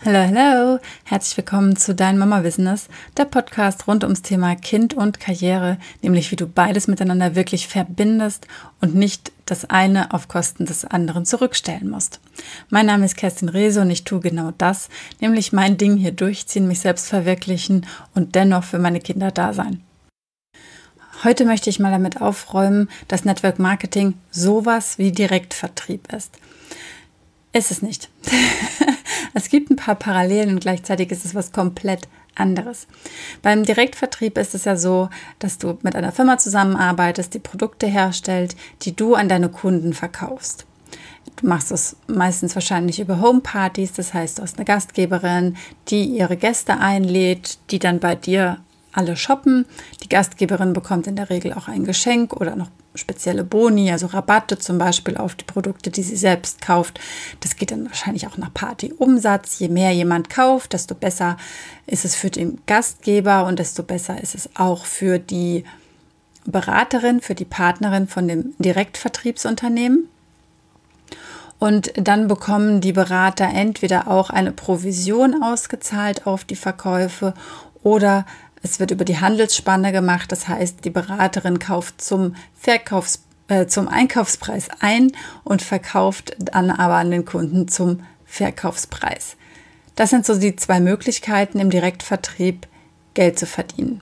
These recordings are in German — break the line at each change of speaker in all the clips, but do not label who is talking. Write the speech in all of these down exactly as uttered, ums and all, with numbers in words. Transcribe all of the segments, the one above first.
Hallo, hallo, herzlich willkommen zu Dein Mama Business, der Podcast rund ums Thema Kind und Karriere, nämlich wie du beides miteinander wirklich verbindest und nicht das eine auf Kosten des anderen zurückstellen musst. Mein Name ist Kerstin Rehse und ich tue genau das, nämlich mein Ding hier durchziehen, mich selbst verwirklichen und dennoch für meine Kinder da sein. Heute möchte ich mal damit aufräumen, dass Network Marketing sowas wie Direktvertrieb ist. Ist es nicht. Es gibt ein paar Parallelen und gleichzeitig ist es was komplett anderes. Beim Direktvertrieb ist es ja so, dass du mit einer Firma zusammenarbeitest, die Produkte herstellt, die du an deine Kunden verkaufst. Du machst es meistens wahrscheinlich über Homepartys, das heißt, du hast eine Gastgeberin, die ihre Gäste einlädt, die dann bei dir alle shoppen. Die Gastgeberin bekommt in der Regel auch ein Geschenk oder noch spezielle Boni, also Rabatte zum Beispiel auf die Produkte, die sie selbst kauft. Das geht dann wahrscheinlich auch nach Partyumsatz. Je mehr jemand kauft, desto besser ist es für den Gastgeber und desto besser ist es auch für die Beraterin, für die Partnerin von dem Direktvertriebsunternehmen. Und dann bekommen die Berater entweder auch eine Provision ausgezahlt auf die Verkäufe oder es wird über die Handelsspanne gemacht, das heißt, die Beraterin kauft zum Verkaufs, äh, zum Einkaufspreis ein und verkauft dann aber an den Kunden zum Verkaufspreis. Das sind so die zwei Möglichkeiten, im Direktvertrieb Geld zu verdienen.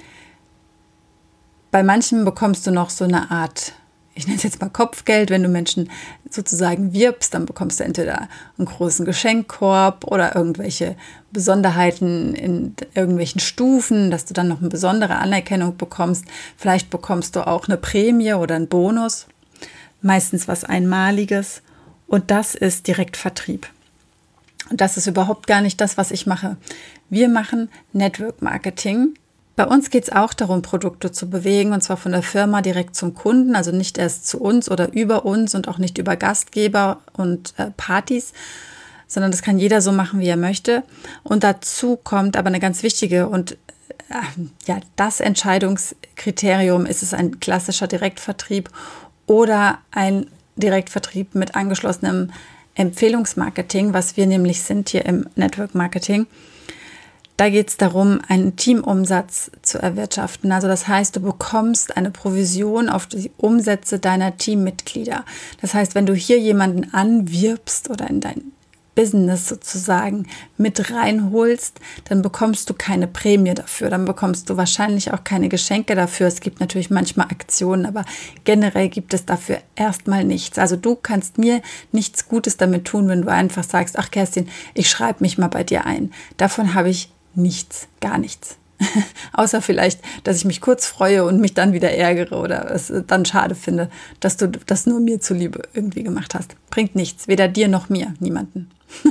Bei manchen bekommst du noch so eine Art, ich nenne es jetzt mal Kopfgeld, wenn du Menschen sozusagen wirbst, dann bekommst du entweder einen großen Geschenkkorb oder irgendwelche Besonderheiten in irgendwelchen Stufen, dass du dann noch eine besondere Anerkennung bekommst. Vielleicht bekommst du auch eine Prämie oder einen Bonus, meistens was Einmaliges. Und das ist Direktvertrieb. Und das ist überhaupt gar nicht das, was ich mache. Wir machen Network Marketing. Bei uns geht es auch darum, Produkte zu bewegen, und zwar von der Firma direkt zum Kunden, also nicht erst zu uns oder über uns und auch nicht über Gastgeber und äh, Partys, sondern das kann jeder so machen, wie er möchte. Und dazu kommt aber eine ganz wichtige und äh, ja, das Entscheidungskriterium, ist es ein klassischer Direktvertrieb oder ein Direktvertrieb mit angeschlossenem Empfehlungsmarketing, was wir nämlich sind hier im Network Marketing. Da geht es darum, einen Teamumsatz zu erwirtschaften. Also das heißt, du bekommst eine Provision auf die Umsätze deiner Teammitglieder. Das heißt, wenn du hier jemanden anwirbst oder in dein Business sozusagen mit reinholst, dann bekommst du keine Prämie dafür. Dann bekommst du wahrscheinlich auch keine Geschenke dafür. Es gibt natürlich manchmal Aktionen, aber generell gibt es dafür erstmal nichts. Also du kannst mir nichts Gutes damit tun, wenn du einfach sagst, ach Kerstin, ich schreibe mich mal bei dir ein. Davon habe ich nichts, gar nichts. Außer vielleicht, dass ich mich kurz freue und mich dann wieder ärgere oder es dann schade finde, dass du das nur mir zuliebe irgendwie gemacht hast. Bringt nichts, weder dir noch mir, niemanden.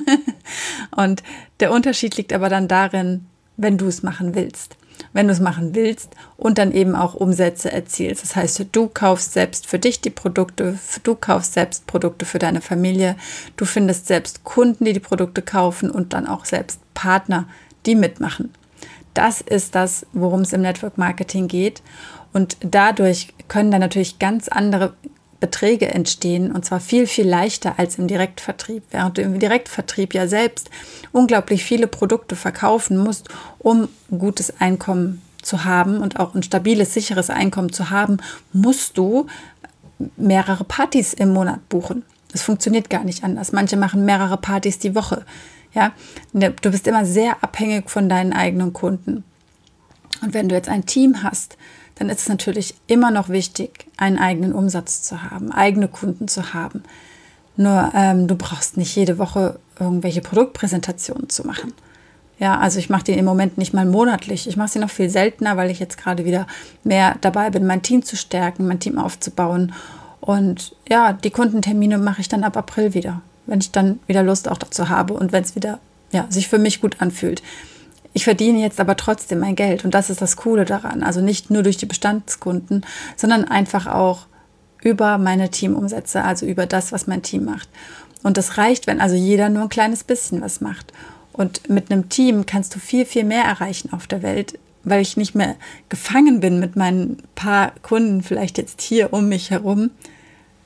Und der Unterschied liegt aber dann darin, wenn du es machen willst. Wenn du es machen willst und dann eben auch Umsätze erzielst. Das heißt, du kaufst selbst für dich die Produkte, du kaufst selbst Produkte für deine Familie, du findest selbst Kunden, die die Produkte kaufen und dann auch selbst Partner, die mitmachen. Das ist das, worum es im Network Marketing geht. Und dadurch können dann natürlich ganz andere Beträge entstehen und zwar viel, viel leichter als im Direktvertrieb. Während du im Direktvertrieb ja selbst unglaublich viele Produkte verkaufen musst, um ein gutes Einkommen zu haben und auch ein stabiles, sicheres Einkommen zu haben, musst du mehrere Partys im Monat buchen. Das funktioniert gar nicht anders. Manche machen mehrere Partys die Woche. Ja, du bist immer sehr abhängig von deinen eigenen Kunden. Und wenn du jetzt ein Team hast, dann ist es natürlich immer noch wichtig, einen eigenen Umsatz zu haben, eigene Kunden zu haben. Nur ähm, du brauchst nicht jede Woche irgendwelche Produktpräsentationen zu machen. Ja, also ich mache die im Moment nicht mal monatlich. Ich mache sie noch viel seltener, weil ich jetzt gerade wieder mehr dabei bin, mein Team zu stärken, mein Team aufzubauen. Und ja, die Kundentermine mache ich dann ab April wieder, wenn ich dann wieder Lust auch dazu habe und wenn es wieder ja, sich für mich gut anfühlt. Ich verdiene jetzt aber trotzdem mein Geld und das ist das Coole daran. Also nicht nur durch die Bestandskunden, sondern einfach auch über meine Teamumsätze, also über das, was mein Team macht. Und das reicht, wenn also jeder nur ein kleines bisschen was macht. Und mit einem Team kannst du viel, viel mehr erreichen auf der Welt, weil ich nicht mehr gefangen bin mit meinen paar Kunden, vielleicht jetzt hier um mich herum.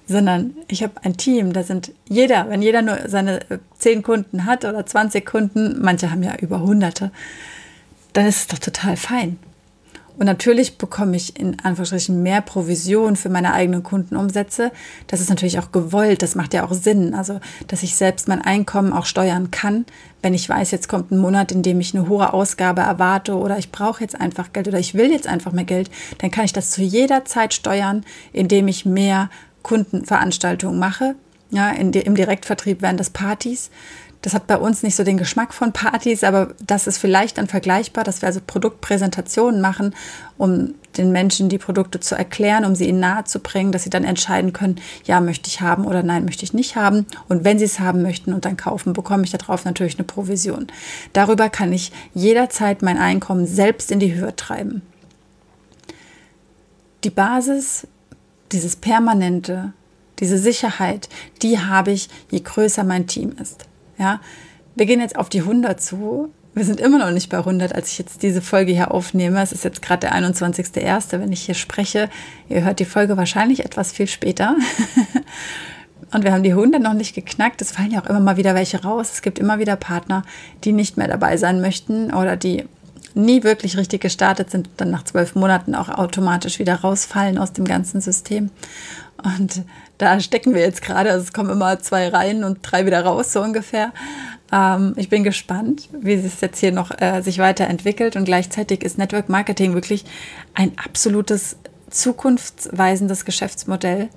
sondern ich habe ein Team, da sind jeder, wenn jeder nur seine zehn Kunden hat oder zwanzig Kunden, manche haben ja über hunderte, dann ist es doch total fein. Und natürlich bekomme ich in Anführungsstrichen mehr Provision für meine eigenen Kundenumsätze. Das ist natürlich auch gewollt, das macht ja auch Sinn. Also, dass ich selbst mein Einkommen auch steuern kann, wenn ich weiß, jetzt kommt ein Monat, in dem ich eine hohe Ausgabe erwarte oder ich brauche jetzt einfach Geld oder ich will jetzt einfach mehr Geld, dann kann ich das zu jeder Zeit steuern, indem ich mehr Kundenveranstaltungen mache. Ja, in, im Direktvertrieb wären das Partys. Das hat bei uns nicht so den Geschmack von Partys, aber das ist vielleicht dann vergleichbar, dass wir also Produktpräsentationen machen, um den Menschen die Produkte zu erklären, um sie ihnen nahe zu bringen, dass sie dann entscheiden können, ja, möchte ich haben oder nein, möchte ich nicht haben. Und wenn sie es haben möchten und dann kaufen, bekomme ich darauf natürlich eine Provision. Darüber kann ich jederzeit mein Einkommen selbst in die Höhe treiben. Die Basis, dieses Permanente, diese Sicherheit, die habe ich, je größer mein Team ist. Ja, wir gehen jetzt auf die hundert zu. Wir sind immer noch nicht bei hundert, als ich jetzt diese Folge hier aufnehme. Es ist jetzt gerade der einundzwanzigster erste, wenn ich hier spreche. Ihr hört die Folge wahrscheinlich etwas viel später. Und wir haben die hundert noch nicht geknackt. Es fallen ja auch immer mal wieder welche raus. Es gibt immer wieder Partner, die nicht mehr dabei sein möchten oder die nie wirklich richtig gestartet sind, dann nach zwölf Monaten auch automatisch wieder rausfallen aus dem ganzen System. Und da stecken wir jetzt gerade. Also es kommen immer zwei rein und drei wieder raus, so ungefähr. Ähm, ich bin gespannt, wie es jetzt hier noch äh, sich weiterentwickelt. Und gleichzeitig ist Network Marketing wirklich ein absolutes zukunftsweisendes Geschäftsmodell.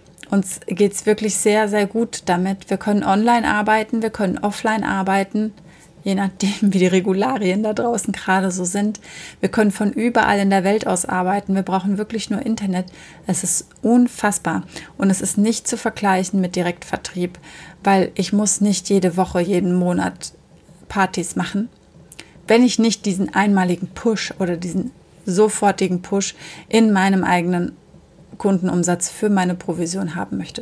Uns geht es wirklich sehr, sehr gut damit. Wir können online arbeiten, wir können offline arbeiten, je nachdem, wie die Regularien da draußen gerade so sind. Wir können von überall in der Welt aus arbeiten. Wir brauchen wirklich nur Internet. Es ist unfassbar. Und es ist nicht zu vergleichen mit Direktvertrieb, weil ich muss nicht jede Woche, jeden Monat Partys machen, wenn ich nicht diesen einmaligen Push oder diesen sofortigen Push in meinem eigenen Kundenumsatz für meine Provision haben möchte.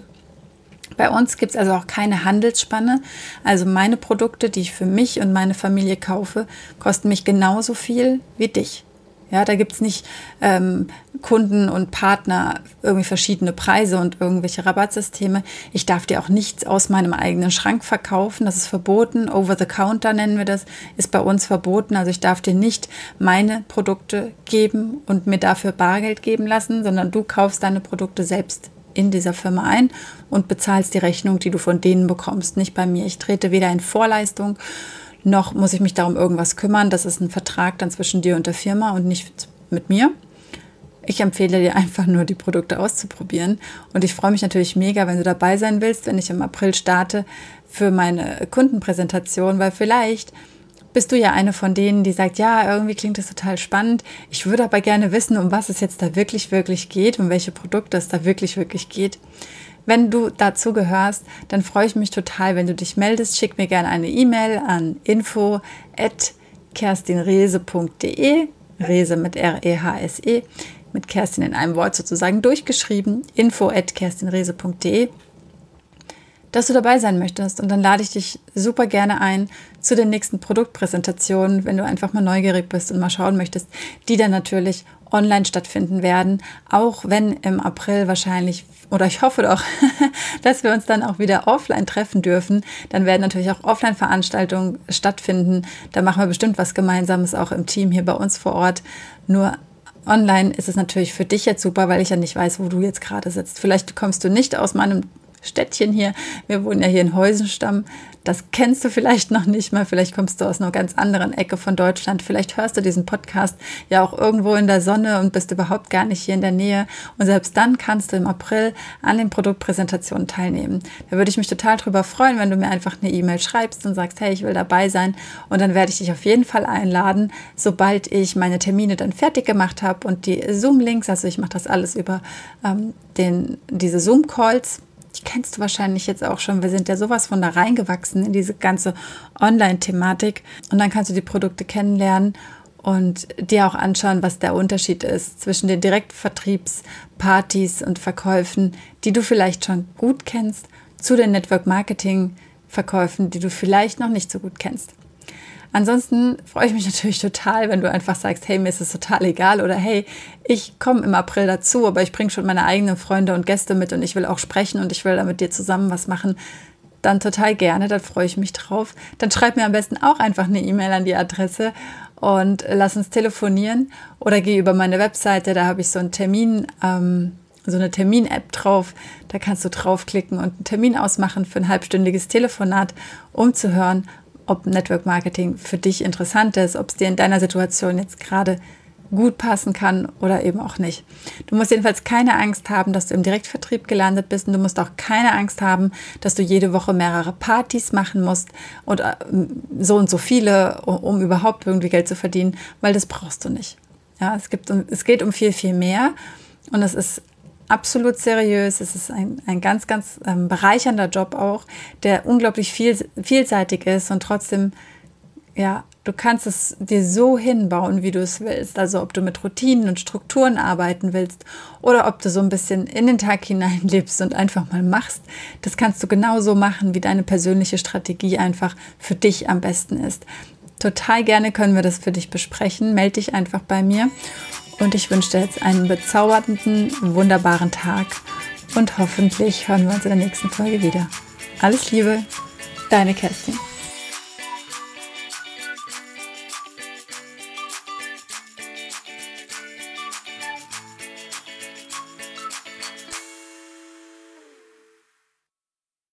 Bei uns gibt es also auch keine Handelsspanne. Also meine Produkte, die ich für mich und meine Familie kaufe, kosten mich genauso viel wie dich. Ja, da gibt es nicht ähm, Kunden und Partner, irgendwie verschiedene Preise und irgendwelche Rabattsysteme. Ich darf dir auch nichts aus meinem eigenen Schrank verkaufen. Das ist verboten. Over the counter nennen wir das, ist bei uns verboten. Also ich darf dir nicht meine Produkte geben und mir dafür Bargeld geben lassen, sondern du kaufst deine Produkte selbst in dieser Firma ein und bezahlst die Rechnung, die du von denen bekommst, nicht bei mir. Ich trete weder in Vorleistung, noch muss ich mich darum irgendwas kümmern. Das ist ein Vertrag dann zwischen dir und der Firma und nicht mit mir. Ich empfehle dir einfach nur, die Produkte auszuprobieren. Und ich freue mich natürlich mega, wenn du dabei sein willst, wenn ich im April starte für meine Kundenpräsentation, weil vielleicht bist du ja eine von denen, die sagt, ja, irgendwie klingt das total spannend. Ich würde aber gerne wissen, um was es jetzt da wirklich, wirklich geht, um welche Produkte es da wirklich, wirklich geht. Wenn du dazu gehörst, dann freue ich mich total, wenn du dich meldest. Schick mir gerne eine E-Mail an info at kerstinrehse punkt de, Rehse mit R E H S E, mit Kerstin in einem Wort sozusagen durchgeschrieben, info at kerstinrehse punkt de, dass du dabei sein möchtest. Und dann lade ich dich super gerne ein zu den nächsten Produktpräsentationen, wenn du einfach mal neugierig bist und mal schauen möchtest, die dann natürlich online stattfinden werden, auch wenn im April wahrscheinlich, oder ich hoffe doch, dass wir uns dann auch wieder offline treffen dürfen. Dann werden natürlich auch Offline-Veranstaltungen stattfinden. Da machen wir bestimmt was Gemeinsames auch im Team hier bei uns vor Ort. Nur online ist es natürlich für dich jetzt super, weil ich ja nicht weiß, wo du jetzt gerade sitzt. Vielleicht kommst du nicht aus meinem Städtchen hier. Wir wohnen ja hier in Heusenstamm. Das kennst du vielleicht noch nicht mal. Vielleicht kommst du aus einer ganz anderen Ecke von Deutschland. Vielleicht hörst du diesen Podcast ja auch irgendwo in der Sonne und bist überhaupt gar nicht hier in der Nähe. Und selbst dann kannst du im April an den Produktpräsentationen teilnehmen. Da würde ich mich total drüber freuen, wenn du mir einfach eine E-Mail schreibst und sagst, hey, ich will dabei sein. Und dann werde ich dich auf jeden Fall einladen, sobald ich meine Termine dann fertig gemacht habe und die Zoom-Links, also ich mache das alles über ähm, den, diese Zoom-Calls. Die kennst du wahrscheinlich jetzt auch schon. Wir sind ja sowas von da reingewachsen in diese ganze Online-Thematik. Und dann kannst du die Produkte kennenlernen und dir auch anschauen, was der Unterschied ist zwischen den Direktvertriebspartys und Verkäufen, die du vielleicht schon gut kennst, zu den Network-Marketing-Verkäufen, die du vielleicht noch nicht so gut kennst. Ansonsten freue ich mich natürlich total, wenn du einfach sagst, hey, mir ist es total egal oder hey, ich komme im April dazu, aber ich bringe schon meine eigenen Freunde und Gäste mit und ich will auch sprechen und ich will da mit dir zusammen was machen. Dann total gerne, dann freue ich mich drauf. Dann schreib mir am besten auch einfach eine E-Mail an die Adresse und lass uns telefonieren oder geh über meine Webseite, da habe ich so einen Termin, ähm, so eine Termin-App drauf, da kannst du draufklicken und einen Termin ausmachen für ein halbstündiges Telefonat, um zu hören, ob Network Marketing für dich interessant ist, ob es dir in deiner Situation jetzt gerade gut passen kann oder eben auch nicht. Du musst jedenfalls keine Angst haben, dass du im Direktvertrieb gelandet bist und du musst auch keine Angst haben, dass du jede Woche mehrere Partys machen musst und so und so viele, um überhaupt irgendwie Geld zu verdienen, weil das brauchst du nicht. Ja, es gibt, es geht um viel, viel mehr und es ist absolut seriös. Es ist ein, ein ganz, ganz ähm, bereichernder Job auch, der unglaublich viel, vielseitig ist und trotzdem, ja, du kannst es dir so hinbauen, wie du es willst. Also ob du mit Routinen und Strukturen arbeiten willst oder ob du so ein bisschen in den Tag hineinlebst und einfach mal machst. Das kannst du genauso machen, wie deine persönliche Strategie einfach für dich am besten ist. Total gerne können wir das für dich besprechen. Melde dich einfach bei mir. Und ich wünsche dir jetzt einen bezaubernden, wunderbaren Tag und hoffentlich hören wir uns in der nächsten Folge wieder. Alles Liebe, deine Kerstin.